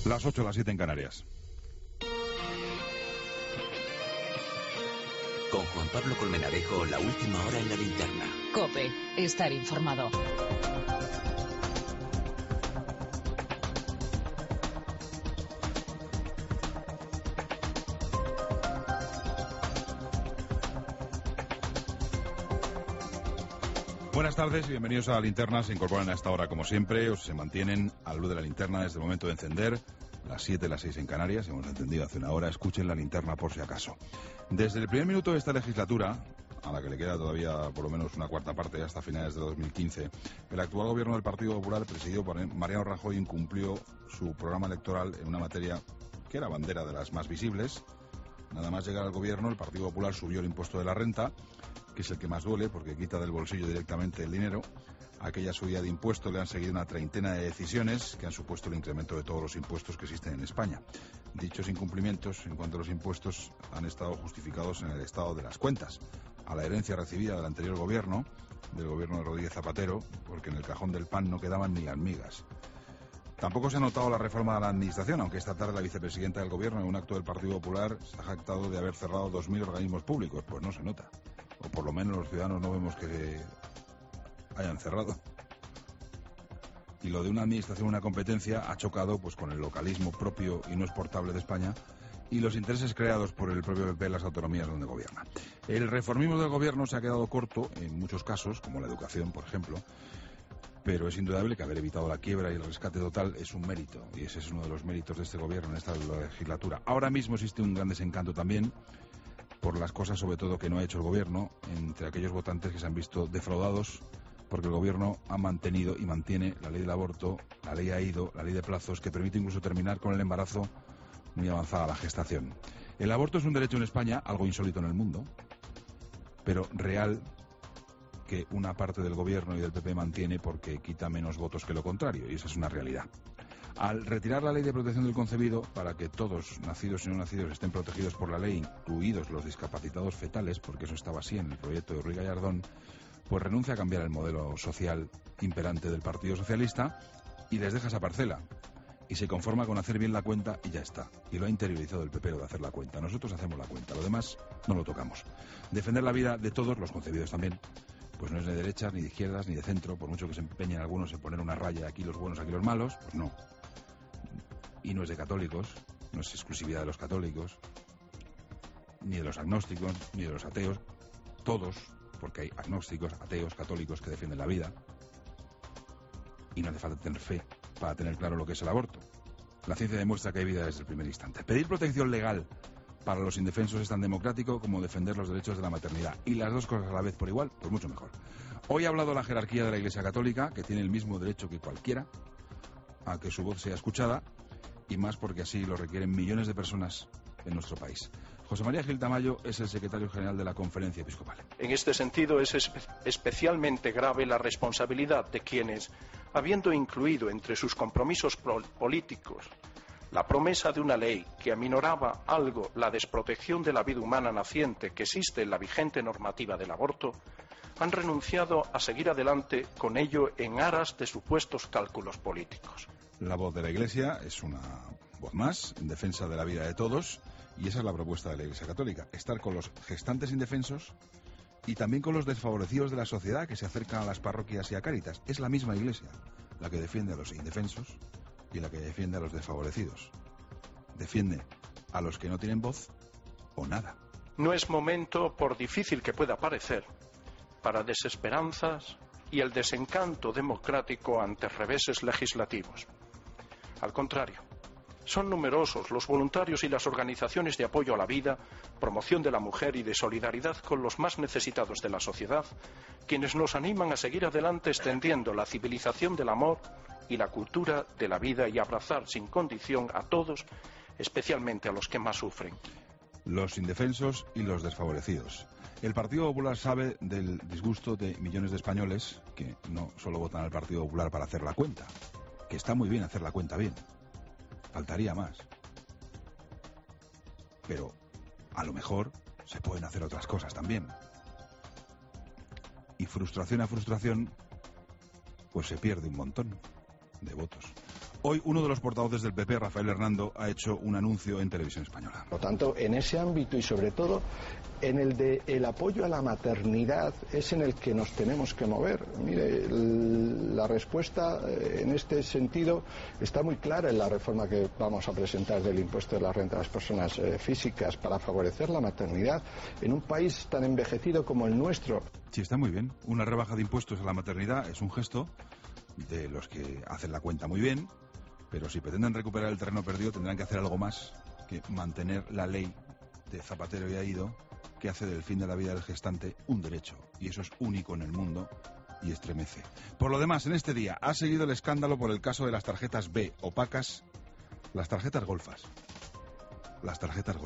Las 8, las 7 en Canarias. Con Juan Pablo Colmenarejo, la última hora en la linterna. COPE, estar informado. Buenas tardes y bienvenidos a la linterna. Se incorporan a esta hora como siempre, o se mantienen a la luz de la linterna desde el momento de encender. Las 7, las 6 en Canarias, hemos encendido hace una hora. Escuchen la linterna por si acaso. Desde el primer minuto de esta legislatura, a la que le queda todavía por lo menos una cuarta parte hasta finales de 2015, el actual gobierno del Partido Popular, presidido por Mariano Rajoy, incumplió su programa electoral en una materia que era bandera de las más visibles. Nada más llegar al gobierno, el Partido Popular subió el impuesto de la renta, que es el que más duele porque quita del bolsillo directamente el dinero. A aquella subida de impuestos le han seguido una treintena de decisiones que han supuesto el incremento de todos los impuestos que existen en España. Dichos incumplimientos en cuanto a los impuestos han estado justificados en el estado de las cuentas, a la herencia recibida del anterior gobierno, del gobierno de Rodríguez Zapatero, porque en el cajón del pan no quedaban ni las migas. Tampoco se ha notado la reforma de la administración, aunque esta tarde la vicepresidenta del gobierno, en un acto del Partido Popular, se ha jactado de haber cerrado 2.000 organismos públicos. Pues no se nota. O por lo menos los ciudadanos no vemos que hayan cerrado. Y lo de una administración, una competencia, ha chocado pues con el localismo propio y no exportable de España y los intereses creados por el propio PP en las autonomías donde gobierna. El reformismo del gobierno se ha quedado corto en muchos casos, como la educación, por ejemplo, pero es indudable que haber evitado la quiebra y el rescate total es un mérito, y ese es uno de los méritos de este gobierno en esta legislatura. Ahora mismo existe un gran desencanto también por las cosas, sobre todo, que no ha hecho el gobierno, entre aquellos votantes que se han visto defraudados, porque el gobierno ha mantenido y mantiene la ley del aborto, la ley AIDO, la ley de plazos, que permite incluso terminar con el embarazo muy avanzada la gestación. El aborto es un derecho en España, algo insólito en el mundo, pero real, que una parte del gobierno y del PP mantiene porque quita menos votos que lo contrario, y esa es una realidad. Al retirar la ley de protección del concebido, para que todos, nacidos y no nacidos, estén protegidos por la ley, incluidos los discapacitados fetales, porque eso estaba así en el proyecto de Ruiz Gallardón, pues renuncia a cambiar el modelo social imperante del Partido Socialista y les deja esa parcela. Y se conforma con hacer bien la cuenta y ya está. Y lo ha interiorizado el PP, lo de hacer la cuenta. Nosotros hacemos la cuenta, lo demás no lo tocamos. Defender la vida de todos, los concebidos también, pues no es de derechas, ni de izquierdas, ni de centro, por mucho que se empeñen algunos en poner una raya, aquí los buenos, aquí los malos, pues no. Y no es de católicos, no es exclusividad de los católicos, ni de los agnósticos, ni de los ateos, todos, porque hay agnósticos, ateos, católicos que defienden la vida, y no hace falta tener fe para tener claro lo que es el aborto. La ciencia demuestra que hay vida desde el primer instante. Pedir protección legal para los indefensos es tan democrático como defender los derechos de la maternidad. Y las dos cosas a la vez por igual, pues mucho mejor. Hoy ha hablado la jerarquía de la Iglesia Católica, que tiene el mismo derecho que cualquiera a que su voz sea escuchada, y más porque así lo requieren millones de personas en nuestro país. José María Gil Tamayo es el secretario general de la Conferencia Episcopal. En este sentido es especialmente grave la responsabilidad de quienes, habiendo incluido entre sus compromisos políticos la promesa de una ley que aminoraba algo la desprotección de la vida humana naciente que existe en la vigente normativa del aborto, han renunciado a seguir adelante con ello en aras de supuestos cálculos políticos. La voz de la Iglesia es una voz más en defensa de la vida de todos, y esa es la propuesta de la Iglesia Católica, estar con los gestantes indefensos y también con los desfavorecidos de la sociedad que se acercan a las parroquias y a Cáritas. Es la misma Iglesia la que defiende a los indefensos y la que defiende a los desfavorecidos. Defiende a los que no tienen voz o nada. No es momento, por difícil que pueda parecer, para desesperanzas y el desencanto democrático ante reveses legislativos. Al contrario, son numerosos los voluntarios y las organizaciones de apoyo a la vida, promoción de la mujer y de solidaridad con los más necesitados de la sociedad, quienes nos animan a seguir adelante extendiendo la civilización del amor y la cultura de la vida y abrazar sin condición a todos, especialmente a los que más sufren. Los indefensos y los desfavorecidos. El Partido Popular sabe del disgusto de millones de españoles que no solo votan al Partido Popular para hacer la cuenta, que está muy bien hacer la cuenta bien, faltaría más, pero a lo mejor se pueden hacer otras cosas también. Y frustración a frustración, pues se pierde un montón de votos. Hoy uno de los portavoces del PP, Rafael Hernando, ha hecho un anuncio en Televisión Española. Por lo tanto, en ese ámbito y sobre todo en el de el apoyo a la maternidad es en el que nos tenemos que mover. Mire, la respuesta en este sentido está muy clara en la reforma que vamos a presentar del impuesto de la renta de las personas físicas para favorecer la maternidad en un país tan envejecido como el nuestro. Sí, está muy bien. Una rebaja de impuestos a la maternidad es un gesto de los que hacen la cuenta muy bien, pero si pretenden recuperar el terreno perdido tendrán que hacer algo más que mantener la ley de Zapatero y Aído, que hace del fin de la vida del gestante un derecho, y eso es único en el mundo y estremece. Por lo demás, en este día ha seguido el escándalo por el caso de las tarjetas B opacas, las tarjetas golfas, las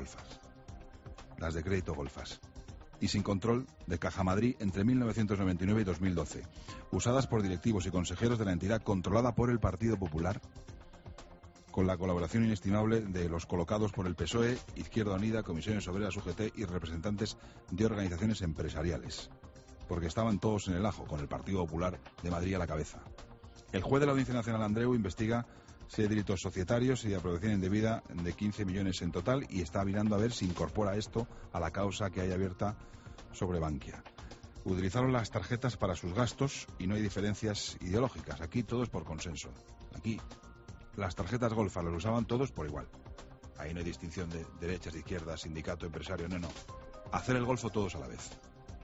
de crédito golfas, y sin control de Caja Madrid entre 1999 y 2012, usadas por directivos y consejeros de la entidad controlada por el Partido Popular, con la colaboración inestimable de los colocados por el PSOE, Izquierda Unida, Comisiones Obreras, UGT y representantes de organizaciones empresariales, porque estaban todos en el ajo, con el Partido Popular de Madrid a la cabeza. El juez de la Audiencia Nacional, Andreu, investiga 6 delitos societarios y de apropiación indebida de 15 millones en total y está mirando a ver si incorpora esto a la causa que hay abierta sobre Bankia. Utilizaron las tarjetas para sus gastos y no hay diferencias ideológicas. Aquí todo es por consenso. Aquí las tarjetas golfas las usaban todos por igual. Ahí no hay distinción de derechas, de izquierdas, sindicato, empresario, no. Hacer el golfo todos a la vez.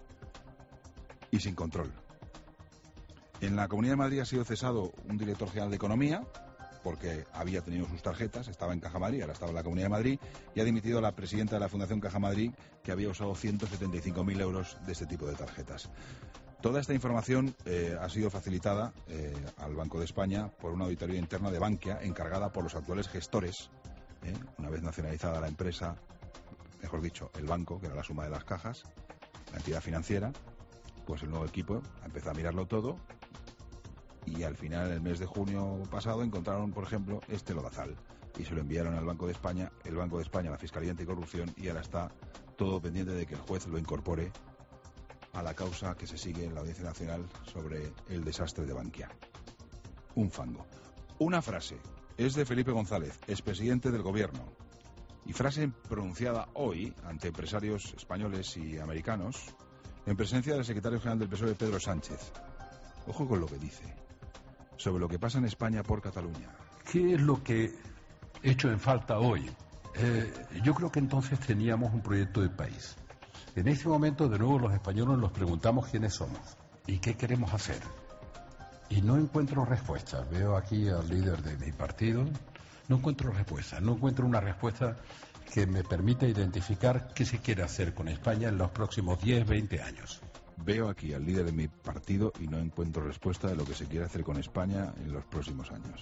Y sin control. En la Comunidad de Madrid ha sido cesado un director general de Economía, porque había tenido sus tarjetas, estaba en Caja Madrid, ahora estaba en la Comunidad de Madrid, y ha dimitido la presidenta de la Fundación Caja Madrid, que había usado 175.000 euros de este tipo de tarjetas. Toda esta información ha sido facilitada al Banco de España por una auditoría interna de Bankia, encargada por los actuales gestores, una vez nacionalizada la empresa, mejor dicho, el banco, que era la suma de las cajas, la entidad financiera, pues el nuevo equipo empezó a mirarlo todo y al final, en el mes de junio pasado, encontraron, por ejemplo, este lodazal y se lo enviaron al Banco de España, el Banco de España a la Fiscalía Anticorrupción y ahora está todo pendiente de que el juez lo incorpore a la causa que se sigue en la Audiencia Nacional sobre el desastre de Bankia. Un fango. Una frase es de Felipe González, expresidente del Gobierno, y frase pronunciada hoy ante empresarios españoles y americanos en presencia del secretario general del PSOE, Pedro Sánchez. Ojo con lo que dice sobre lo que pasa en España por Cataluña. ¿Qué es lo que he hecho en falta hoy? Yo creo que entonces teníamos un proyecto de país. En este momento, de nuevo, los españoles nos preguntamos quiénes somos y qué queremos hacer. Y no encuentro respuestas. Veo aquí al líder de mi partido. No encuentro respuestas. No encuentro una respuesta que me permita identificar qué se quiere hacer con España en los próximos 10, 20 años. Veo aquí al líder de mi partido y no encuentro respuesta de lo que se quiere hacer con España en los próximos años.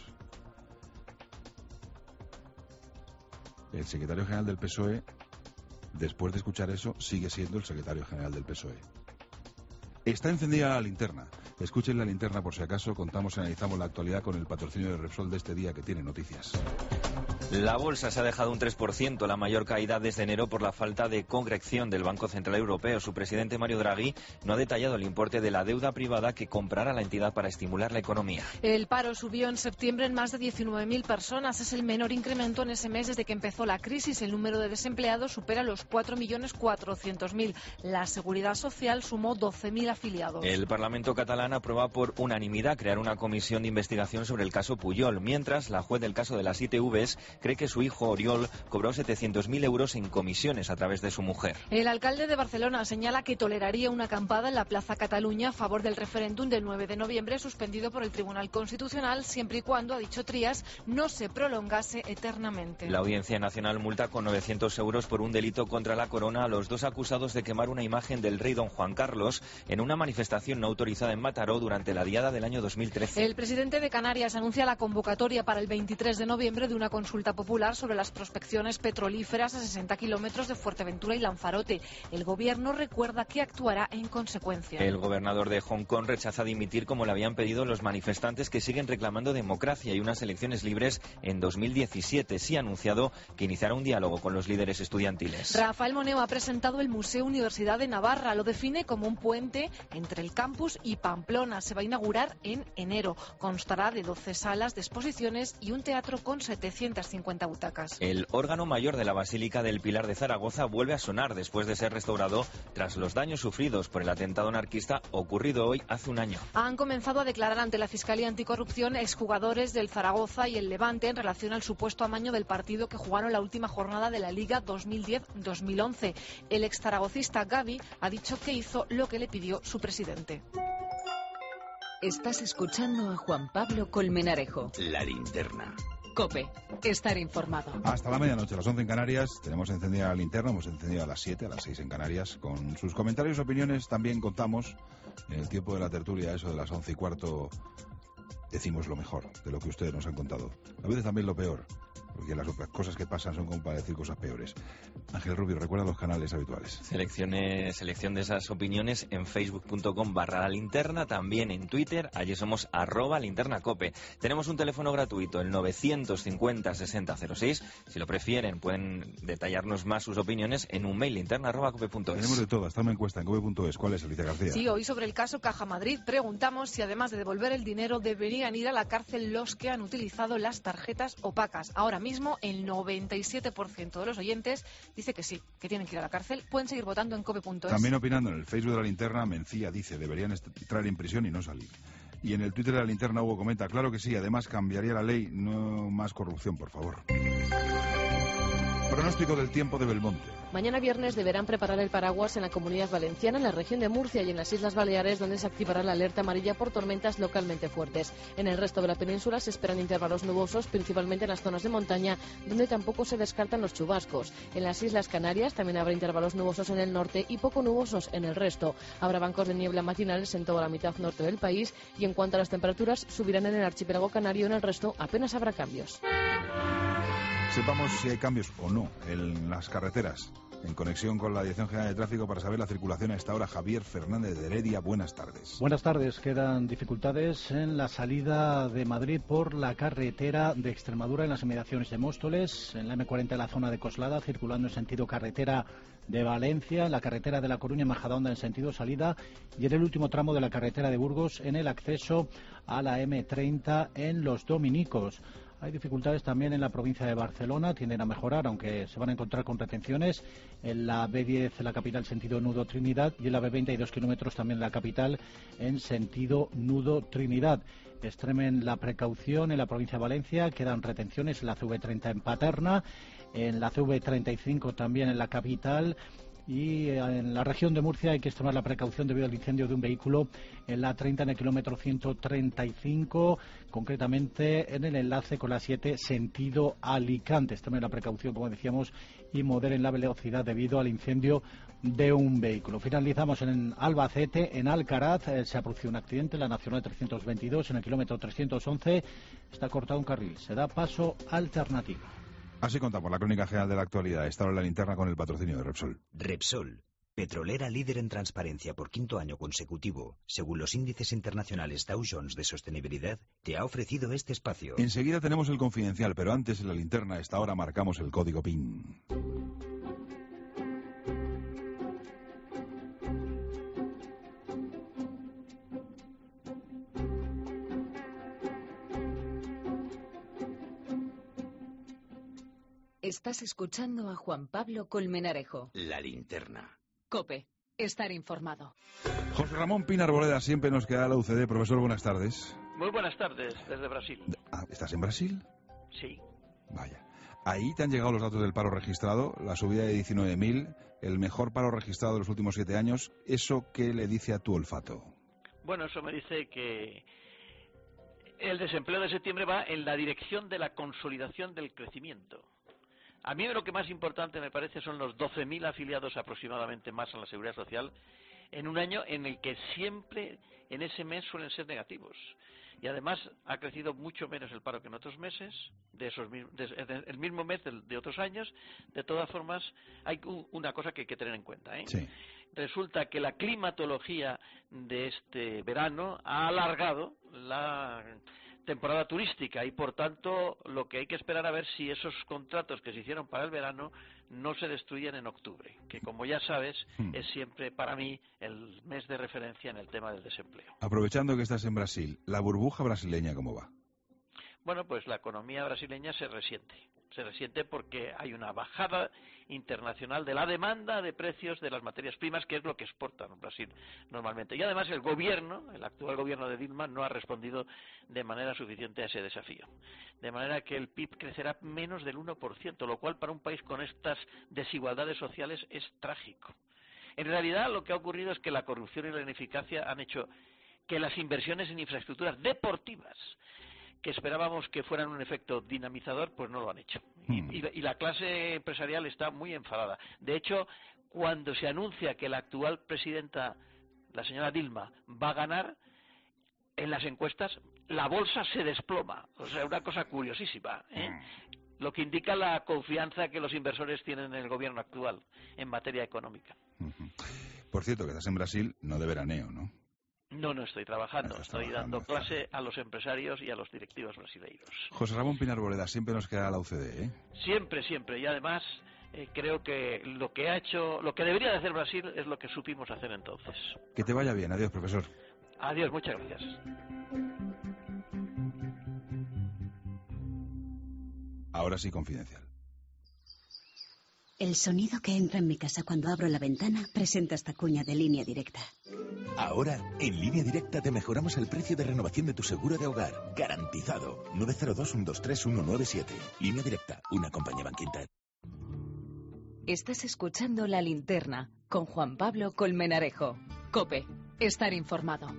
El secretario general del PSOE, después de escuchar eso, sigue siendo el secretario general del PSOE. Está encendida la linterna. Escuchen la linterna por si acaso. Contamos y analizamos la actualidad con el patrocinio de Repsol de este día que tiene noticias. La bolsa se ha dejado un 3%, la mayor caída desde enero por la falta de concreción del Banco Central Europeo. Su presidente Mario Draghi no ha detallado el importe de la deuda privada que comprará la entidad para estimular la economía. El paro subió en septiembre en más de 19.000 personas. Es el menor incremento en ese mes desde que empezó la crisis. El número de desempleados supera los 4.400.000. La Seguridad Social sumó 12.000 afiliados. El Parlamento catalán aprueba por unanimidad crear una comisión de investigación sobre el caso Pujol, mientras la juez del caso de las ITVs cree que su hijo Oriol cobró 700.000 euros en comisiones a través de su mujer. El alcalde de Barcelona señala que toleraría una acampada en la Plaza Cataluña a favor del referéndum del 9 de noviembre suspendido por el Tribunal Constitucional, siempre y cuando, ha dicho Trías, no se prolongase eternamente. La Audiencia Nacional multa con 900 euros por un delito contra la corona a los dos acusados de quemar una imagen del rey don Juan Carlos en una manifestación no autorizada en Mataró durante la diada del año 2013. El presidente de Canarias anuncia la convocatoria para el 23 de noviembre de una consulta consulta popular sobre las prospecciones petrolíferas a 60 kilómetros de Fuerteventura y Lanzarote. El gobierno recuerda que actuará en consecuencia. El gobernador de Hong Kong rechaza dimitir como le habían pedido los manifestantes que siguen reclamando democracia y unas elecciones libres en 2017. Sí ha anunciado que iniciará un diálogo con los líderes estudiantiles. Rafael Moneo ha presentado el Museo Universidad de Navarra. Lo define como un puente entre el campus y Pamplona. Se va a inaugurar en enero. Constará de 12 salas de exposiciones y un teatro con 750 butacas. El órgano mayor de la Basílica del Pilar de Zaragoza vuelve a sonar después de ser restaurado tras los daños sufridos por el atentado anarquista ocurrido hoy hace un año. Han comenzado a declarar ante la Fiscalía Anticorrupción exjugadores del Zaragoza y el Levante en relación al supuesto amaño del partido que jugaron la última jornada de la Liga 2010-2011. El exzaragocista Gavi ha dicho que hizo lo que le pidió su presidente. Estás escuchando a Juan Pablo Colmenarejo. La linterna. COPE. Estar informado. Hasta la medianoche, a las 11 en Canarias, tenemos encendida la linterna, hemos encendido a las 7, a las 6 en Canarias. Con sus comentarios y opiniones también contamos, en el tiempo de la tertulia, eso de las 11:15, decimos lo mejor de lo que ustedes nos han contado. A veces también lo peor, porque las cosas que pasan son como para decir cosas peores. Ángel Rubio, recuerda los canales habituales. Selección de esas opiniones en facebook.com/lalinterna, también en Twitter, allí somos @linternacope. Tenemos un teléfono gratuito, el 950-6006. Si lo prefieren, pueden detallarnos más sus opiniones en un mail, linterna@cope.es. Tenemos de todo, hasta una encuesta en cope.es. ¿Cuál es, Alicia García? Sí, hoy sobre el caso Caja Madrid preguntamos si además de devolver el dinero deberían ir a la cárcel los que han utilizado las tarjetas opacas. Ahora mismo el 97% de los oyentes dice que sí, que tienen que ir a la cárcel. Pueden seguir votando en cope.es. También opinando en el Facebook de la linterna, Mencía dice, deberían entrar en prisión y no salir. Y en el Twitter de la linterna Hugo comenta, claro que sí, además cambiaría la ley, no más corrupción, por favor. Pronóstico del tiempo de Belmonte. Mañana viernes deberán preparar el paraguas en la Comunidad Valenciana, en la región de Murcia y en las Islas Baleares, donde se activará la alerta amarilla por tormentas localmente fuertes. En el resto de la península se esperan intervalos nubosos, principalmente en las zonas de montaña, donde tampoco se descartan los chubascos. En las Islas Canarias también habrá intervalos nubosos en el norte y poco nubosos en el resto. Habrá bancos de niebla matinales en toda la mitad norte del país y en cuanto a las temperaturas, subirán en el archipiélago canario, en el resto apenas habrá cambios. Sepamos si hay cambios o no en las carreteras. En conexión con la Dirección General de Tráfico para saber la circulación a esta hora, Javier Fernández de Heredia. Buenas tardes. Buenas tardes. Quedan dificultades en la salida de Madrid por la carretera de Extremadura en las inmediaciones de Móstoles, en la M40 en la zona de Coslada, circulando en sentido carretera de Valencia, en la carretera de La Coruña en Majadahonda en sentido salida y en el último tramo de la carretera de Burgos en el acceso a la M30 en Los Dominicos. Hay dificultades también en la provincia de Barcelona, tienden a mejorar, aunque se van a encontrar con retenciones en la B10, en la capital, sentido Nudo Trinidad, y en la B20 hay 2 kilómetros también en la capital, en sentido Nudo Trinidad. Extremen la precaución en la provincia de Valencia, quedan retenciones en la CV30 en Paterna, en la CV35 también en la capital. Y en la región de Murcia hay que extremar la precaución debido al incendio de un vehículo en la 30 en el kilómetro 135, concretamente en el enlace con la 7 sentido Alicante. Extremen la precaución, como decíamos, y moderen la velocidad debido al incendio de un vehículo. Finalizamos en Albacete, en Alcaraz, se ha producido un accidente en la Nacional 322 en el kilómetro 311, está cortado un carril, se da paso alternativo. Así contamos la crónica general de la actualidad. Esta hora en la linterna con el patrocinio de Repsol. Repsol, petrolera líder en transparencia por 5º año consecutivo, según los índices internacionales Dow Jones de sostenibilidad, te ha ofrecido este espacio. Enseguida tenemos el confidencial, pero antes en la linterna a esta hora marcamos el código PIN. Estás escuchando a Juan Pablo Colmenarejo. La linterna. COPE. Estar informado. José Ramón Pina Arboleda siempre nos queda la UCD. Profesor, buenas tardes. Muy buenas tardes, desde Brasil. ¿Estás en Brasil? Sí. Vaya. Ahí te han llegado los datos del paro registrado, la subida de 19.000, el mejor paro registrado de los últimos 7 años. ¿Eso qué le dice a tu olfato? Bueno, eso me dice que el desempleo de septiembre va en la dirección de la consolidación del crecimiento. A mí lo que más importante me parece son los 12.000 afiliados aproximadamente más a la Seguridad Social en un año en el que siempre en ese mes suelen ser negativos. Y además ha crecido mucho menos el paro que en otros meses, el mismo mes de otros años. De todas formas, hay una cosa que hay que tener en cuenta, Sí. Resulta que la climatología de este verano ha alargado la temporada turística y, por tanto, lo que hay que esperar a ver si esos contratos que se hicieron para el verano no se destruyen en octubre, que, como ya sabes, es siempre para mí el mes de referencia en el tema del desempleo. Aprovechando que estás en Brasil, ¿la burbuja brasileña cómo va? Bueno, pues la economía brasileña se resiente porque hay una bajada internacional de la demanda de precios de las materias primas, que es lo que exportan Brasil normalmente. Y además el actual gobierno de Dilma, no ha respondido de manera suficiente a ese desafío. De manera que el PIB crecerá menos del 1%, lo cual para un país con estas desigualdades sociales es trágico. En realidad lo que ha ocurrido es que la corrupción y la ineficacia han hecho que las inversiones en infraestructuras deportivas, que esperábamos que fueran un efecto dinamizador, pues no lo han hecho. Y la clase empresarial está muy enfadada. De hecho, cuando se anuncia que la actual presidenta, la señora Dilma, va a ganar, en las encuestas la bolsa se desploma. O sea, una cosa curiosísima, lo que indica la confianza que los inversores tienen en el gobierno actual en materia económica. Por cierto, que estás en Brasil, no de veraneo, ¿no? No estoy trabajando, estoy dando clase a los empresarios y a los directivos brasileiros. José Ramón Pinar Boleda, siempre nos queda la UCD, ¿eh? Siempre, y además creo que lo que debería de hacer Brasil es lo que supimos hacer entonces. Que te vaya bien, adiós, profesor. Adiós, muchas gracias. Ahora sí, confidencial. El sonido que entra en mi casa cuando abro la ventana presenta esta cuña de Línea Directa. Ahora, en Línea Directa te mejoramos el precio de renovación de tu seguro de hogar. Garantizado. 902-123-197. Línea Directa, una compañía Bankinter. Estás escuchando La Linterna con Juan Pablo Colmenarejo. COPE. Estar informado.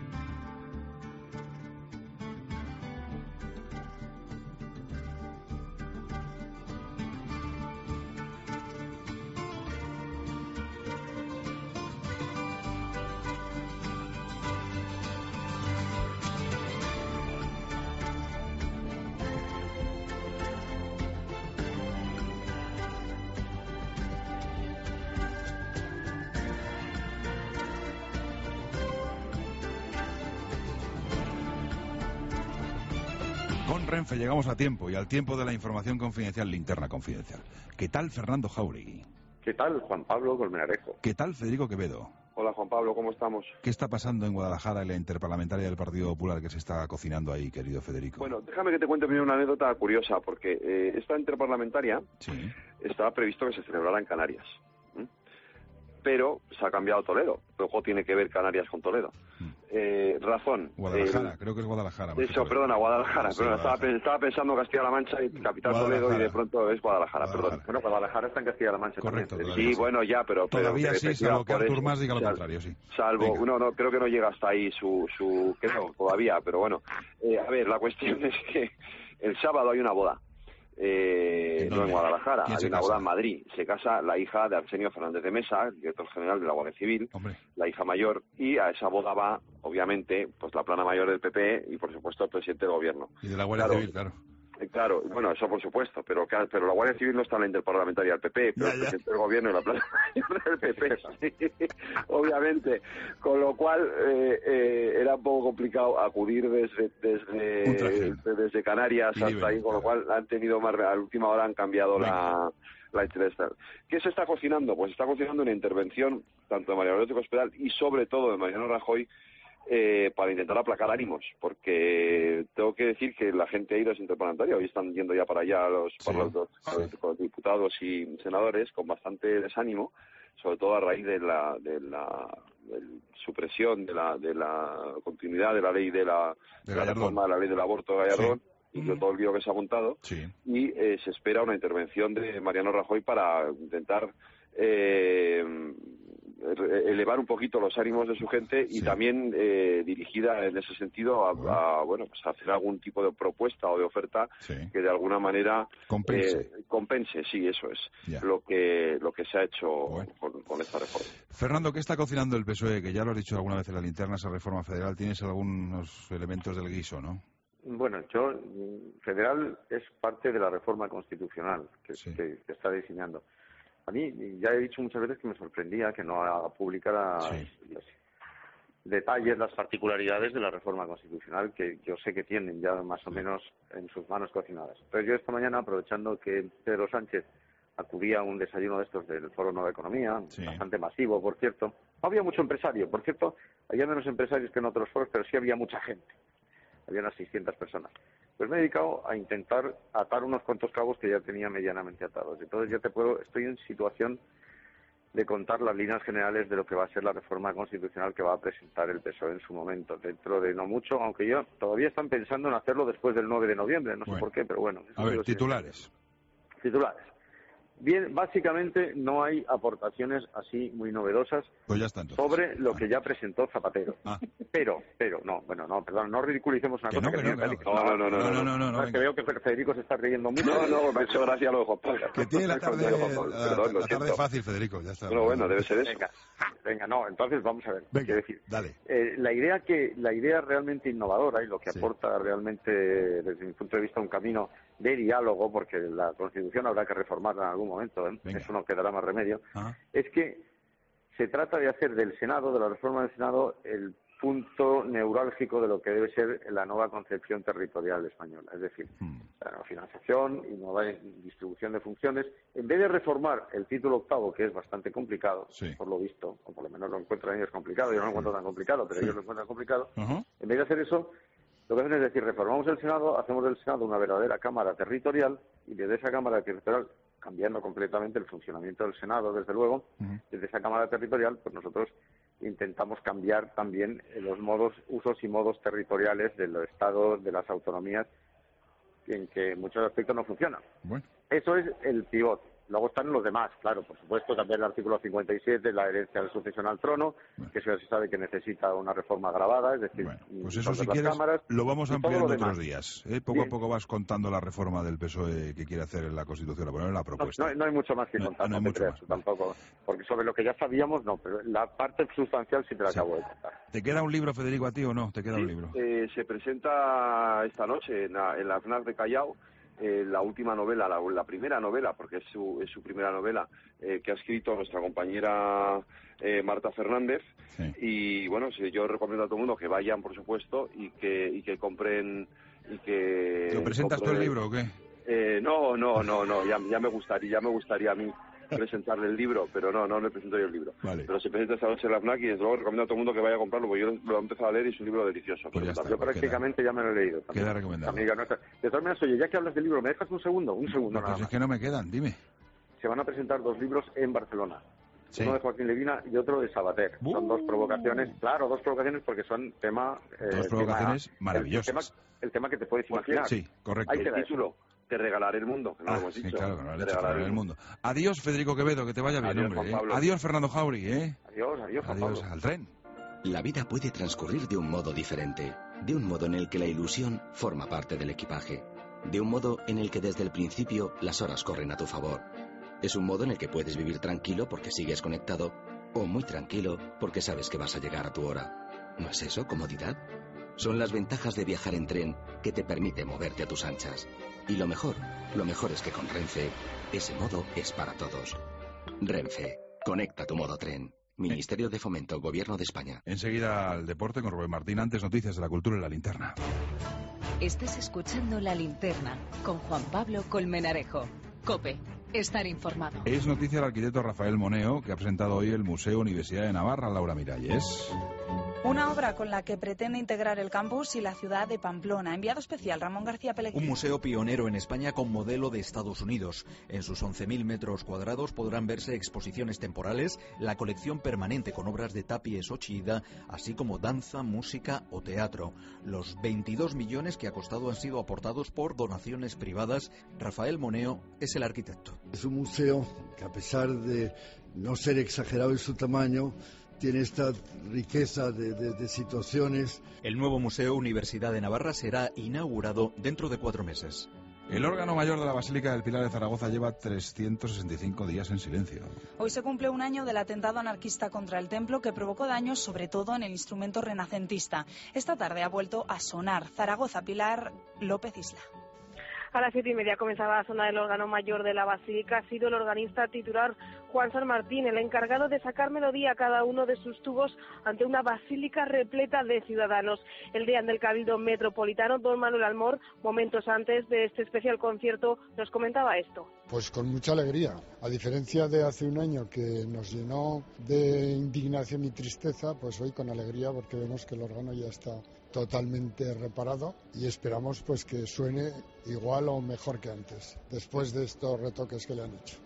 Con Renfe llegamos a tiempo y al tiempo de la información confidencial, Linterna Confidencial. ¿Qué tal Fernando Jauregui? ¿Qué tal Juan Pablo Colmenarejo? ¿Qué tal Federico Quevedo? Hola Juan Pablo, ¿cómo estamos? ¿Qué está pasando en Guadalajara en la interparlamentaria del Partido Popular que se está cocinando ahí, querido Federico? Bueno, déjame que te cuente primero una anécdota curiosa, porque esta interparlamentaria estaba previsto que se celebrara en Canarias. Pero se ha cambiado a Toledo. Luego tiene que ver Canarias con Toledo. Razón. Guadalajara, creo que es Guadalajara. Perdona, Guadalajara. Sí, perdona, Guadalajara. Estaba pensando Castilla-La Mancha y capital Toledo y de pronto es Guadalajara, perdón. Bueno, Guadalajara está en Castilla-La Mancha. Correcto. También. Sí, bueno, ya, pero... Todavía sí, salvo que Artur Mas diga lo contrario, sí. Salvo, no, creo que no llega hasta ahí creo, todavía, pero bueno. A ver, la cuestión es que el sábado hay una boda. No en Guadalajara, hay una boda en Madrid. Se casa la hija de Arsenio Fernández de Mesa, director general de la Guardia Civil, la hija mayor, y a esa boda va, obviamente, pues la plana mayor del PP y, por supuesto, el presidente del gobierno. Y de la Guardia Civil, claro. Claro, bueno, eso por supuesto, pero la Guardia Civil no está en la interparlamentaria del PP, pero el presidente del gobierno y la plana mayor del PP, sí, obviamente. Con lo cual era un poco complicado acudir desde Canarias hasta ahí, con lo cual han tenido a la última hora han cambiado la entrevista. ¿Qué se está cocinando? Pues se está cocinando una intervención tanto de María Loreto Cospedal y sobre todo de Mariano Rajoy para intentar aplacar ánimos, porque tengo que decir que la gente ha ido a esa interparlamentaria, hoy están yendo ya para allá los diputados y senadores con bastante desánimo, sobre todo a raíz de la supresión de la continuidad de la ley de la reforma de la ley del aborto de Gallardón. Y todo el lío que se ha montado, y se espera una intervención de Mariano Rajoy para intentar elevar un poquito los ánimos de su gente y también dirigida en ese sentido a pues hacer algún tipo de propuesta o de oferta que de alguna manera compense, sí, eso es lo que se ha hecho con esta reforma. Fernando, ¿qué está cocinando el PSOE? Que ya lo has dicho alguna vez en la linterna, esa reforma federal. Tienes algunos elementos del guiso, ¿no? Bueno, federal es parte de la reforma constitucional que está diseñando. A mí, ya he dicho muchas veces que me sorprendía que no publicara los detalles, las particularidades de la reforma constitucional, que yo sé que tienen ya más o menos en sus manos cocinadas. Entonces yo esta mañana, aprovechando que Pedro Sánchez acudía a un desayuno de estos del Foro Nueva Economía, bastante masivo, por cierto. No había mucho empresario, por cierto, había menos empresarios que en otros foros, pero sí había mucha gente. Había unas 600 personas. Pues me he dedicado a intentar atar unos cuantos cabos que ya tenía medianamente atados. Entonces estoy en situación de contar las líneas generales de lo que va a ser la reforma constitucional que va a presentar el PSOE en su momento, dentro de no mucho, aunque todavía están pensando en hacerlo después del 9 de noviembre, no sé por qué, pero bueno. A ver, titulares. Bien, básicamente no hay aportaciones así muy novedosas sobre lo que ya presentó Zapatero. Pero, no ridiculicemos una cosa que no. Es que veo que Federico se está riendo mucho. No, me ha hecho gracia lo de Juan Pablo. Que tiene la tarde fácil, Federico, ya está. Bueno, debe ser eso. Venga, entonces vamos a ver. Venga, decir. Dale. La idea realmente innovadora y lo que aporta realmente, desde mi punto de vista, un camino de diálogo, porque la Constitución habrá que reformarla en algún momento, eso no quedará más remedio, es que se trata de hacer del Senado, de la reforma del Senado, el punto neurálgico de lo que debe ser la nueva concepción territorial española, es decir, la nueva financiación y nueva distribución de funciones. En vez de reformar el título octavo, que es bastante complicado, por lo visto, o por lo menos lo encuentran ellos complicado, yo no lo encuentro tan complicado, pero ellos lo encuentran complicado, en vez de hacer eso, lo que hacen es decir, reformamos el Senado, hacemos del Senado una verdadera Cámara territorial, y desde esa Cámara territorial, cambiando completamente el funcionamiento del Senado, desde luego, desde esa Cámara territorial, pues nosotros intentamos cambiar también los usos y modos territoriales de los estados, de las autonomías, en que en muchos aspectos no funcionan. Eso es el pivote. Luego están los demás, claro, por supuesto, también el artículo 57, la herencia del sucesión al trono, que eso ya se sabe que necesita una reforma agravada, es decir, pues eso si quieres lo vamos ampliando otros días. Poco a poco vas contando la reforma del PSOE que quiere hacer en la Constitución, a poner en la propuesta. No hay mucho más que contar, no mucho más, tampoco, porque sobre lo que ya sabíamos, no, pero la parte sustancial sí te la acabo de contar. ¿Te queda un libro, Federico, a ti o no? ¿Te queda un libro? Se presenta esta noche en la FNAC de Callao la última novela, la primera novela, porque es su primera novela, que ha escrito nuestra compañera Marta Fernández. Y bueno, yo recomiendo a todo el mundo que vayan, por supuesto, y que compren y que... ¿Lo presentas tú el libro o qué? No, ya me gustaría a mí presentarle el libro, pero no le presento yo el libro. Pero se presenta esta noche en la FNAC y desde luego recomiendo a todo el mundo que vaya a comprarlo, porque yo lo he empezado a leer y es un libro delicioso. Yo prácticamente ya me lo he leído. Queda recomendado. Amiga nuestra. De todas maneras, oye, ya que hablas del libro, ¿me dejas un segundo? Nada más. Es que no me quedan, dime. Se van a presentar 2 libros en Barcelona. Uno de Joaquín Levina y otro de Sabater. Son 2 provocaciones, claro, 2 provocaciones porque son tema... 2 provocaciones maravillosas. El tema que te puedes imaginar. Sí, correcto. Ahí te título. Te regalaré el mundo, que no lo hemos dicho. Claro, que no lo he dicho, te regalaré el mundo. Adiós, Federico Quevedo, que te vaya bien, hombre. Adiós, Fernando Jauregui, Adiós, Juan Pablo. Al tren. La vida puede transcurrir de un modo diferente, de un modo en el que la ilusión forma parte del equipaje, de un modo en el que desde el principio las horas corren a tu favor. Es un modo en el que puedes vivir tranquilo porque sigues conectado, o muy tranquilo porque sabes que vas a llegar a tu hora. ¿No es eso comodidad? Son las ventajas de viajar en tren que te permite moverte a tus anchas. Y lo mejor es que con Renfe, ese modo es para todos. Renfe, conecta tu modo tren. Ministerio de Fomento, Gobierno de España. Enseguida al deporte con Rubén Martín. Antes noticias de la cultura en la linterna. Estás escuchando La Linterna con Juan Pablo Colmenarejo. COPE. Estar informado. Es noticia el arquitecto Rafael Moneo, que ha presentado hoy el Museo Universidad de Navarra. Laura Miralles. Una obra con la que pretende integrar el campus y la ciudad de Pamplona. Enviado especial Ramón García Pellegrini. Un museo pionero en España con modelo de Estados Unidos. En sus 11.000 metros cuadrados podrán verse exposiciones temporales, la colección permanente con obras de Tapies o Chillida, así como danza, música o teatro. Los 22 millones que ha costado han sido aportados por donaciones privadas. Rafael Moneo es el arquitecto. Es un museo que, a pesar de no ser exagerado en su tamaño, tiene esta riqueza de situaciones. El nuevo Museo Universidad de Navarra será inaugurado dentro de 4 meses. El órgano mayor de la Basílica del Pilar de Zaragoza lleva 365 días en silencio. Hoy se cumple un año del atentado anarquista contra el templo que provocó daños sobre todo en el instrumento renacentista. Esta tarde ha vuelto a sonar. Zaragoza, Pilar López Isla. A las 7:30 comenzaba a sonar el órgano mayor de la Basílica. Ha sido el organista titular Juan San Martín el encargado de sacar melodía a cada uno de sus tubos ante una basílica repleta de ciudadanos. El deán del Cabildo Metropolitano, don Manuel Almor, momentos antes de este especial concierto, nos comentaba esto. Pues con mucha alegría. A diferencia de hace un año que nos llenó de indignación y tristeza, pues hoy con alegría porque vemos que el órgano ya está totalmente reparado y esperamos pues que suene igual o mejor que antes, después de estos retoques que le han hecho.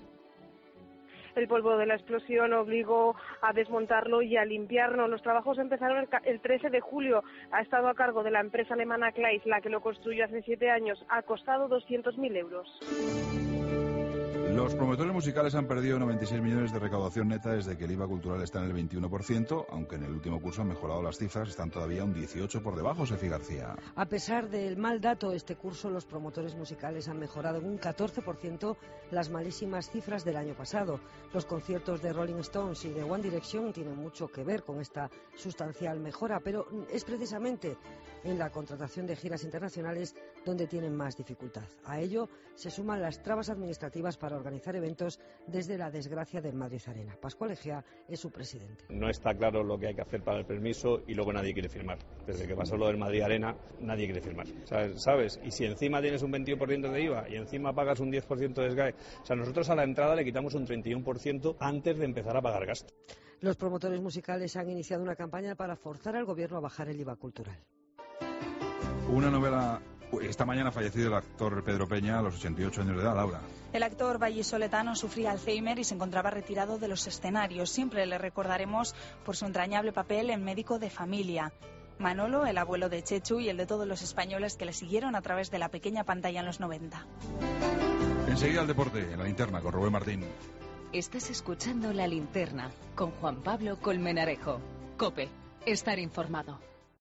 El polvo de la explosión obligó a desmontarlo y a limpiarlo. Los trabajos empezaron el 13 de julio. Ha estado a cargo de la empresa alemana Kleis, la que lo construyó hace 7 años. Ha costado 200.000 euros. Los promotores musicales han perdido 96 millones de recaudación neta desde que el IVA cultural está en el 21%, aunque en el último curso han mejorado las cifras, están todavía un 18% por debajo, Sefi García. A pesar del mal dato, este curso los promotores musicales han mejorado en un 14% las malísimas cifras del año pasado. Los conciertos de Rolling Stones y de One Direction tienen mucho que ver con esta sustancial mejora, pero es precisamente en la contratación de giras internacionales donde tienen más dificultad. A ello se suman las trabas administrativas para organizar eventos desde la desgracia del Madrid Arena. Pascual Egea es su presidente. No está claro lo que hay que hacer para el permiso y luego nadie quiere firmar. Desde que pasó lo del Madrid Arena, nadie quiere firmar. ¿Sabes? Y si encima tienes un 21% de IVA y encima pagas un 10% de SGAE, nosotros a la entrada le quitamos un 31% antes de empezar a pagar gasto. Los promotores musicales han iniciado una campaña para forzar al gobierno a bajar el IVA cultural. Una novela. Esta mañana ha fallecido el actor Pedro Peña a los 88 años de edad, Laura. El actor vallisoletano sufría Alzheimer y se encontraba retirado de los escenarios. Siempre le recordaremos por su entrañable papel en Médico de Familia. Manolo, el abuelo de Chechu y el de todos los españoles que le siguieron a través de la pequeña pantalla en los 90. Enseguida el deporte, en la linterna, con Rubén Martín. Estás escuchando La Linterna, con Juan Pablo Colmenarejo. COPE, estar informado.